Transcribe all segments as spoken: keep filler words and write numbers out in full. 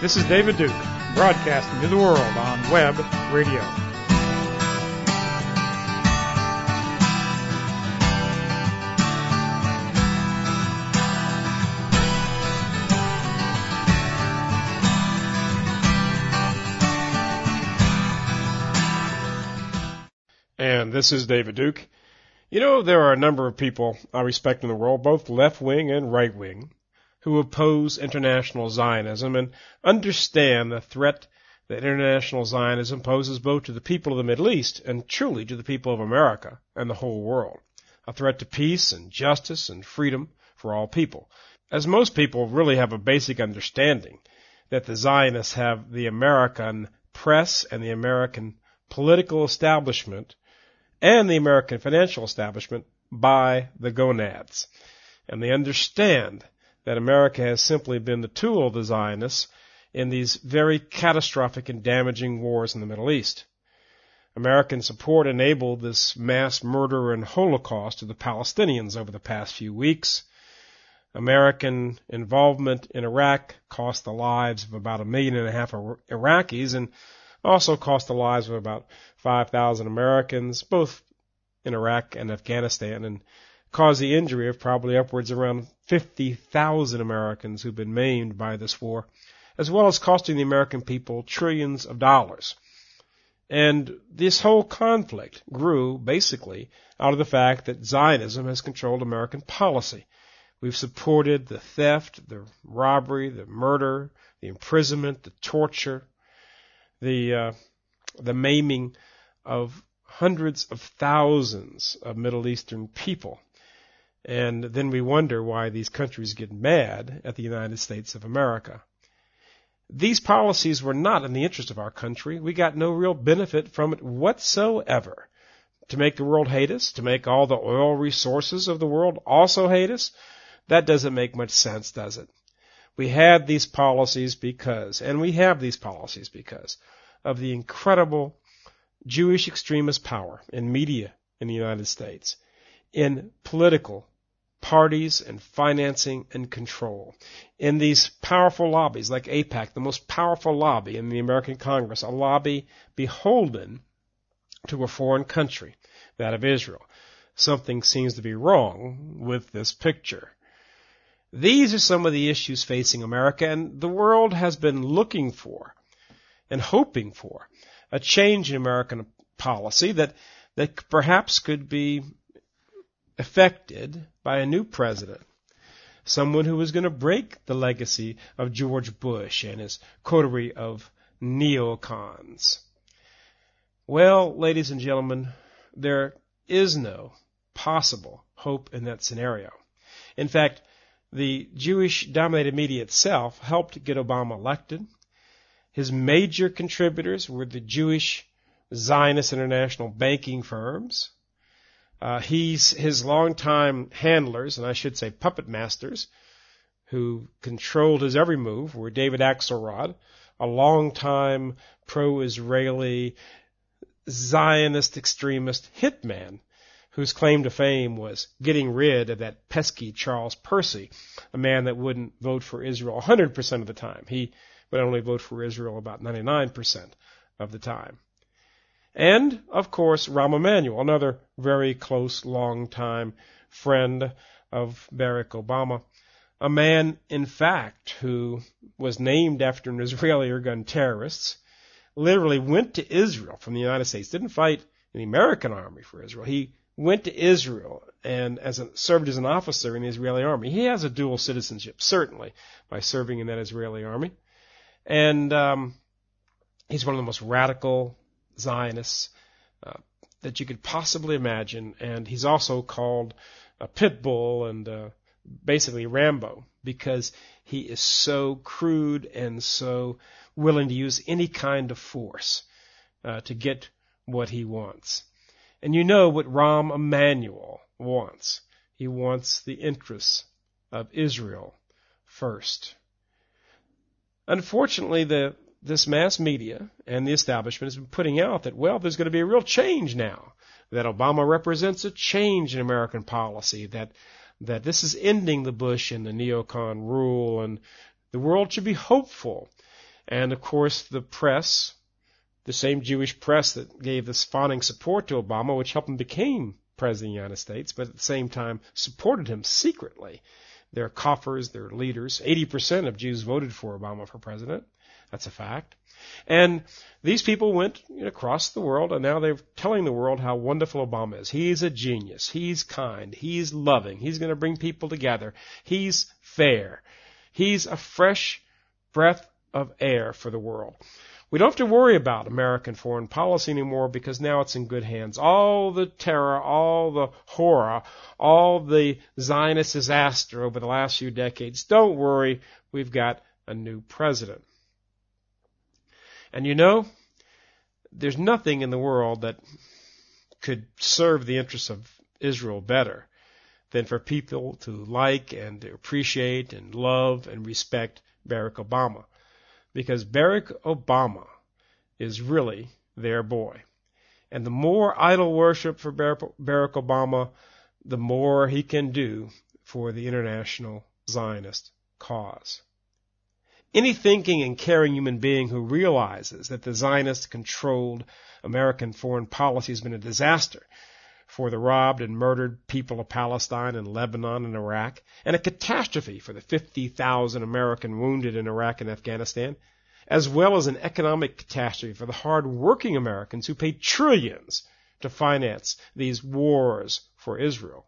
This is David Duke, broadcasting to the world on web radio. And this is David Duke. You know, there are a number of people I respect in the world, both left-wing and right-wing, who oppose international Zionism and understand the threat that international Zionism poses both to the people of the Middle East and truly to the people of America and the whole world. A threat to peace and justice and freedom for all people. As most people really have a basic understanding that the Zionists have the American press and the American political establishment and the American financial establishment by the gonads. And they understand that America has simply been the tool of the Zionists in these very catastrophic and damaging wars in the Middle East. American support enabled this mass murder and Holocaust of the Palestinians over the past few weeks. American involvement in Iraq cost the lives of about a million and a half Iraqis and also cost the lives of about five thousand Americans, both in Iraq and Afghanistan, and caused the injury of probably upwards around fifty thousand Americans who've been maimed by this war, as well as costing the American people trillions of dollars. And this whole conflict grew basically out of the fact that Zionism has controlled American policy. We've supported the theft, the robbery, the murder, the imprisonment, the torture, the uh, the maiming of hundreds of thousands of Middle Eastern people. And then we wonder why these countries get mad at the United States of America. These policies were not in the interest of our country. We got no real benefit from it whatsoever. To make the world hate us, to make all the oil resources of the world also hate us, that doesn't make much sense, does it? We had these policies because, and we have these policies because, of the incredible Jewish extremist power in media in the United States, in political parties and financing and control, in these powerful lobbies like AIPAC, the most powerful lobby in the American Congress, a lobby beholden to a foreign country, that of Israel. Something seems to be wrong with this picture. These are some of the issues facing America, and the world has been looking for and hoping for a change in American policy that, that perhaps could be affected by a new president, someone who was going to break the legacy of George Bush and his coterie of neocons. Well, ladies and gentlemen, there is no possible hope in that scenario. In fact, the Jewish-dominated media itself helped get Obama elected. His major contributors were the Jewish Zionist international banking firms. Uh, he's his longtime handlers, and I should say puppet masters, who controlled his every move, were David Axelrod, a longtime pro-Israeli Zionist extremist hitman, whose claim to fame was getting rid of that pesky Charles Percy, a man that wouldn't vote for Israel one hundred percent of the time. He would only vote for Israel about ninety-nine percent of the time. And, of course, Rahm Emanuel, another very close, long-time friend of Barack Obama, a man, in fact, who was named after an Israeli air-gun terrorist, literally went to Israel from the United States, didn't fight in the American army for Israel. He went to Israel and as a, served as an officer in the Israeli army. He has a dual citizenship, certainly, by serving in that Israeli army. And um, he's one of the most radical Zionists uh, that you could possibly imagine. And he's also called a pit bull and uh, basically Rambo because he is so crude and so willing to use any kind of force uh, to get what he wants. And you know what Rahm Emanuel wants. He wants the interests of Israel first. Unfortunately, the this mass media and the establishment has been putting out that, well, there's going to be a real change now, that Obama represents a change in American policy, that that this is ending the Bush and the neocon rule, and the world should be hopeful. And, of course, the press, the same Jewish press that gave this fawning support to Obama, which helped him become President of the United States, but at the same time supported him secretly. Their coffers, their leaders. eighty percent of Jews voted for Obama for president. That's a fact. And these people went you know, across the world, and now they're telling the world how wonderful Obama is. He's a genius. He's kind. He's loving. He's going to bring people together. He's fair. He's a fresh breath of air for the world. We don't have to worry about American foreign policy anymore because now it's in good hands. All the terror, all the horror, all the Zionist disaster over the last few decades, don't worry, we've got a new president. And you know, there's nothing in the world that could serve the interests of Israel better than for people to like and to appreciate and love and respect Barack Obama. Because Barack Obama is really their boy. And the more idol worship for Barack Obama, the more he can do for the international Zionist cause. Any thinking and caring human being who realizes that the Zionist-controlled American foreign policy has been a disaster for the robbed and murdered people of Palestine and Lebanon and Iraq, and a catastrophe for the fifty thousand American wounded in Iraq and Afghanistan, as well as an economic catastrophe for the hard-working Americans who paid trillions to finance these wars for Israel,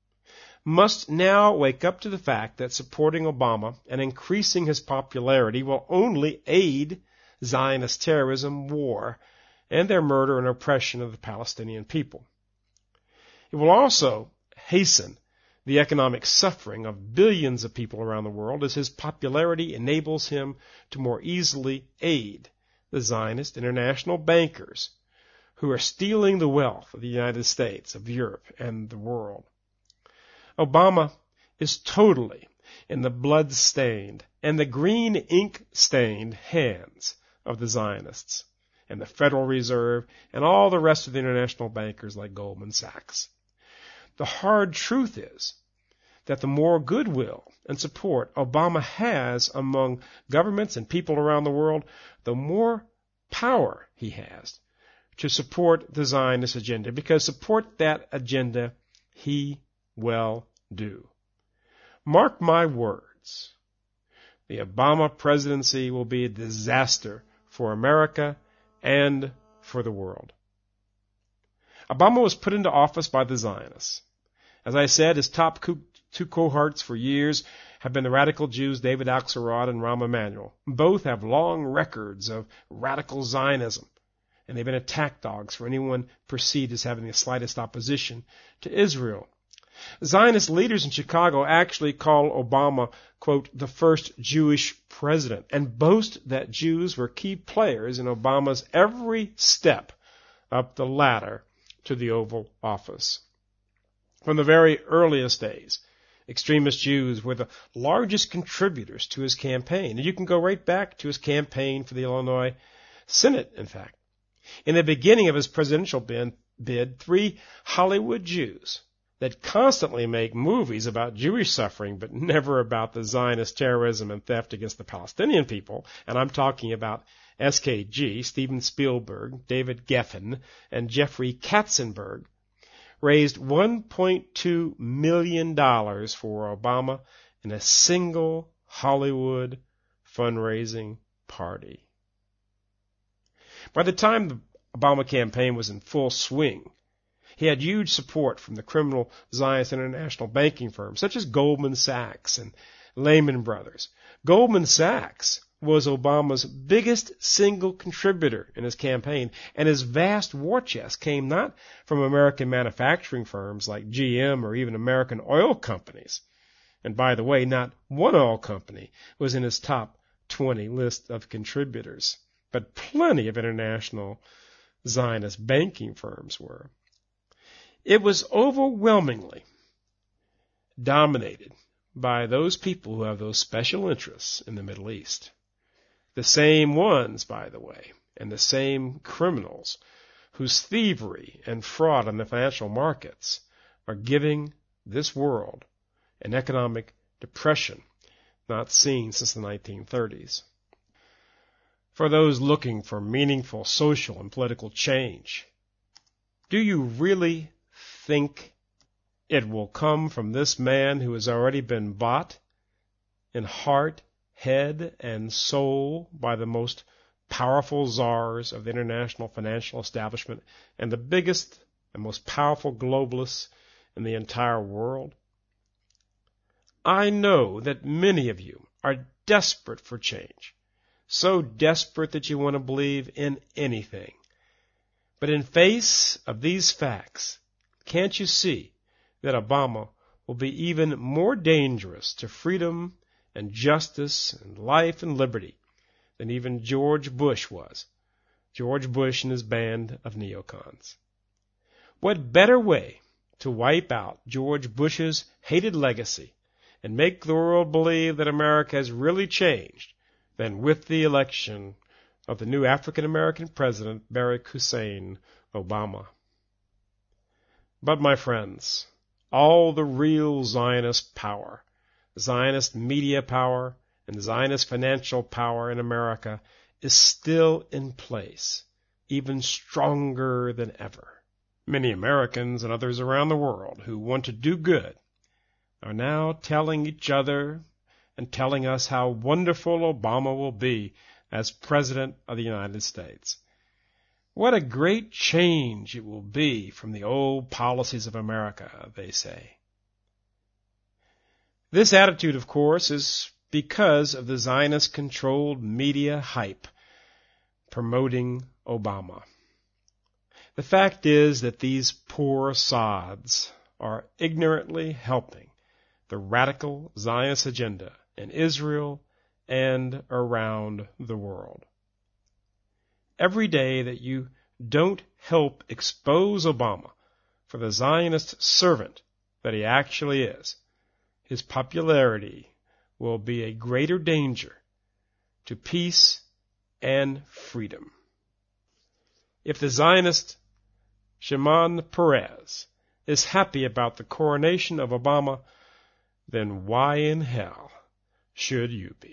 must now wake up to the fact that supporting Obama and increasing his popularity will only aid Zionist terrorism, war, and their murder and oppression of the Palestinian people. It will also hasten the economic suffering of billions of people around the world as his popularity enables him to more easily aid the Zionist international bankers who are stealing the wealth of the United States, of Europe, and the world. Obama is totally in the blood-stained and the green ink-stained hands of the Zionists and the Federal Reserve and all the rest of the international bankers like Goldman Sachs. The hard truth is that the more goodwill and support Obama has among governments and people around the world, the more power he has to support the Zionist agenda, because support that agenda he will do. Mark my words, the Obama presidency will be a disaster for America and for the world. Obama was put into office by the Zionists. As I said, his top co- two cohorts for years have been the radical Jews David Axelrod and Rahm Emanuel. Both have long records of radical Zionism, and they've been attack dogs for anyone perceived as having the slightest opposition to Israel. Zionist leaders in Chicago actually call Obama, quote, the first Jewish president, and boast that Jews were key players in Obama's every step up the ladder to the Oval Office. From the very earliest days, extremist Jews were the largest contributors to his campaign. And you can go right back to his campaign for the Illinois Senate, in fact. In the beginning of his presidential bid, three Hollywood Jews that constantly make movies about Jewish suffering, but never about the Zionist terrorism and theft against the Palestinian people, and I'm talking about S K G, Steven Spielberg, David Geffen, and Jeffrey Katzenberg, raised one point two million dollars for Obama in a single Hollywood fundraising party. By the time the Obama campaign was in full swing, he had huge support from the criminal Zionist international banking firms, such as Goldman Sachs and Lehman Brothers. Goldman Sachs was Obama's biggest single contributor in his campaign, and his vast war chest came not from American manufacturing firms like G M or even American oil companies. And by the way, not one oil company was in his top twenty list of contributors, but plenty of international Zionist banking firms were. It was overwhelmingly dominated by those people who have those special interests in the Middle East. The same ones, by the way, and the same criminals whose thievery and fraud on the financial markets are giving this world an economic depression not seen since the nineteen thirties. for those looking for meaningful social and political change. Do you really think it will come from this man who has already been bought in heart, head, and soul by the most powerful czars of the international financial establishment and the biggest and most powerful globalists in the entire world? I know that many of you are desperate for change, so desperate that you want to believe in anything. But in face of these facts, can't you see that Obama will be even more dangerous to freedom and justice and life and liberty than even George Bush was? George Bush and his band of neocons. What better way to wipe out George Bush's hated legacy and make the world believe that America has really changed than with the election of the new African-American president, Barack Hussein Obama? But my friends, all the real Zionist power, Zionist media power, and Zionist financial power in America is still in place, even stronger than ever. Many Americans and others around the world who want to do good are now telling each other and telling us how wonderful Obama will be as President of the United States. What a great change it will be from the old policies of America, they say. This attitude, of course, is because of the Zionist-controlled media hype promoting Obama. The fact is that these poor sods are ignorantly helping the radical Zionist agenda in Israel and around the world. Every day that you don't help expose Obama for the Zionist servant that he actually is, his popularity will be a greater danger to peace and freedom. If the Zionist Shimon Peres is happy about the coronation of Obama, then why in hell should you be?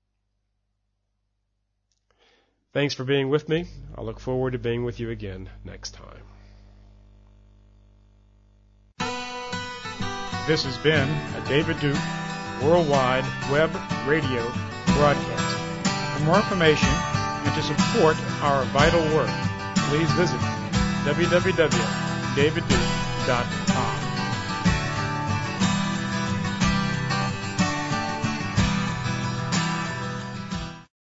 Thanks for being with me. I look forward to being with you again next time. This has been a David Duke Worldwide Web Radio broadcast. For more information and to support our vital work, please visit w w w dot david duke dot com.